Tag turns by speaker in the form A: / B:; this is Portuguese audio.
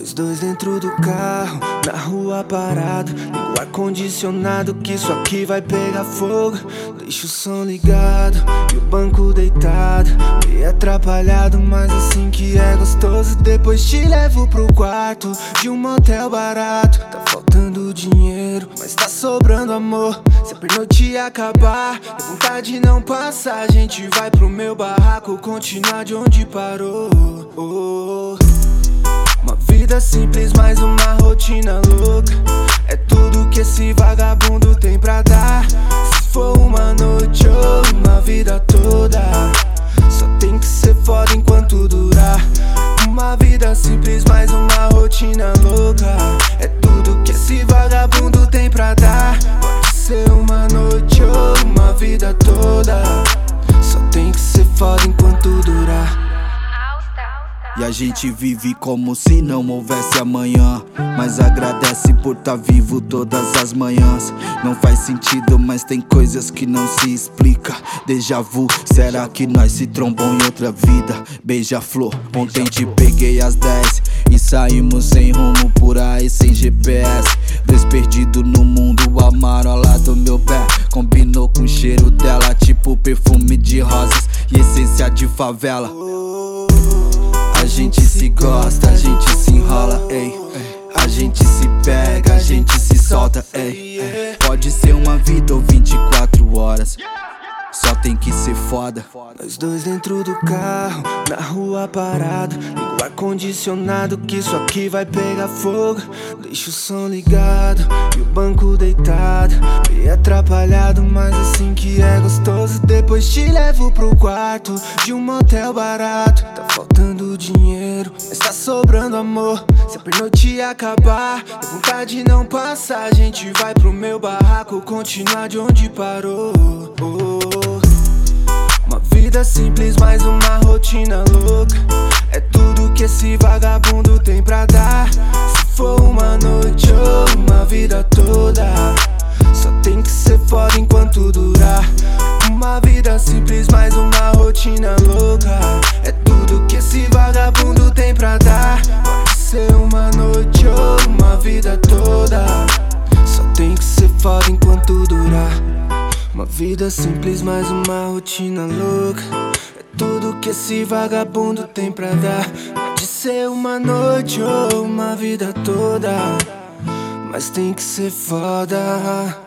A: Nós dois dentro do carro, na rua parado. Liga o ar-condicionado que isso aqui vai pegar fogo. Deixa o som ligado e o banco deitado, meio atrapalhado, mas assim que é gostoso. Depois te levo pro quarto de um motel barato. Tá faltando dinheiro, mas tá sobrando amor. Se a pernoite acabar, a vontade não passa. A gente vai pro meu barraco, continuar de onde parou. Uma vida simples, mas uma rotina louca. É tudo que esse vagabundo tem pra dar. Se for uma noite ou uma vida toda, só tem que ser foda enquanto durar. Uma vida simples, mas uma rotina louca. É tudo que esse vagabundo tem pra dar. Pode ser uma noite ou uma vida toda, só tem que ser foda enquanto durar.
B: E a gente vive como se não houvesse amanhã, mas agradece por tá vivo todas as manhãs. Não faz sentido, mas tem coisas que não se explica. Déjà vu, será que nós se trombou em outra vida? Beija-flor, ontem te peguei às 10 e saímos sem rumo por aí, sem GPS. Dois perdidos no mundo, a marola do meu pé combinou com o cheiro dela, tipo perfume de rosas e essência de favela. A gente se gosta, a gente se enrola, ei. A gente se pega, a gente se solta, ei. Pode ser uma vida ou 24 horas, só tem que ser foda.
A: Nós dois dentro do carro, na rua parado. Liga o ar-condicionado que isso aqui vai pegar fogo. Deixa o som ligado e o banco deitado, meio atrapalhado, mas assim que é gostoso. Depois te levo pro quarto de um motel barato. Tá faltando dinheiro, mas tá sobrando amor. Se a pernoite acabar, a vontade não passa. A gente vai pro meu barraco, continuar de onde parou. Uma vida simples, mas uma rotina louca. É tudo que esse vagabundo tem pra dar. Se for uma noite ou uma vida toda, só tem que ser foda enquanto durar. Uma vida simples, mas uma rotina louca. É tudo que esse vagabundo tem pra dar. Pode ser uma noite ou uma vida toda, só tem que ser foda enquanto durar. Uma vida simples, mas uma rotina louca. É tudo que esse vagabundo tem pra dar. Pode ser uma noite ou uma vida toda, mas tem que ser foda.